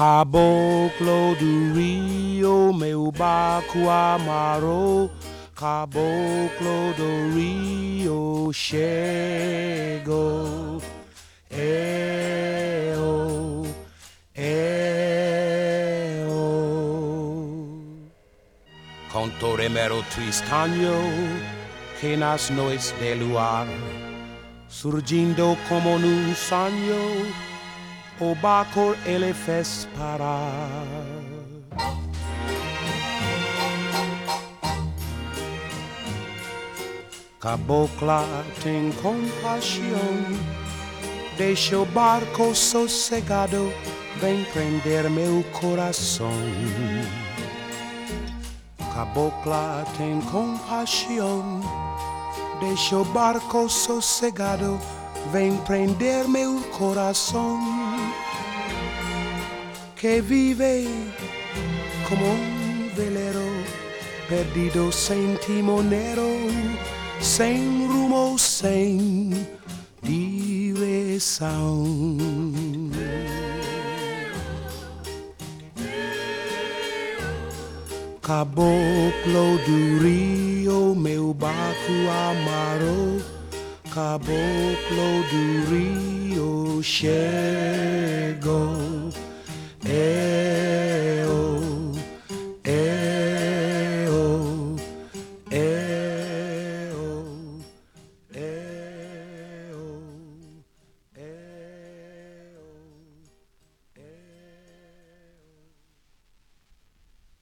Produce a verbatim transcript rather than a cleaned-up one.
Caboclo do Rio, meu barco amarrou. Caboclo do Rio chegou. Eu, eu. Cantor mero Tristano que nas noites de luar, surgindo como num sonho, o barco ele fez parar. Cabocla tem compaixão, deixa o barco sossegado, vem prender meu coração. Cabocla tem compaixão, deixa o barco sossegado, vem prender meu coração, que vive como um veleiro, perdido sem timoneiro, sem rumo, sem direção. Caboclo do Rio, meu barco amarrou. Caboclo do Rio chegou. Eu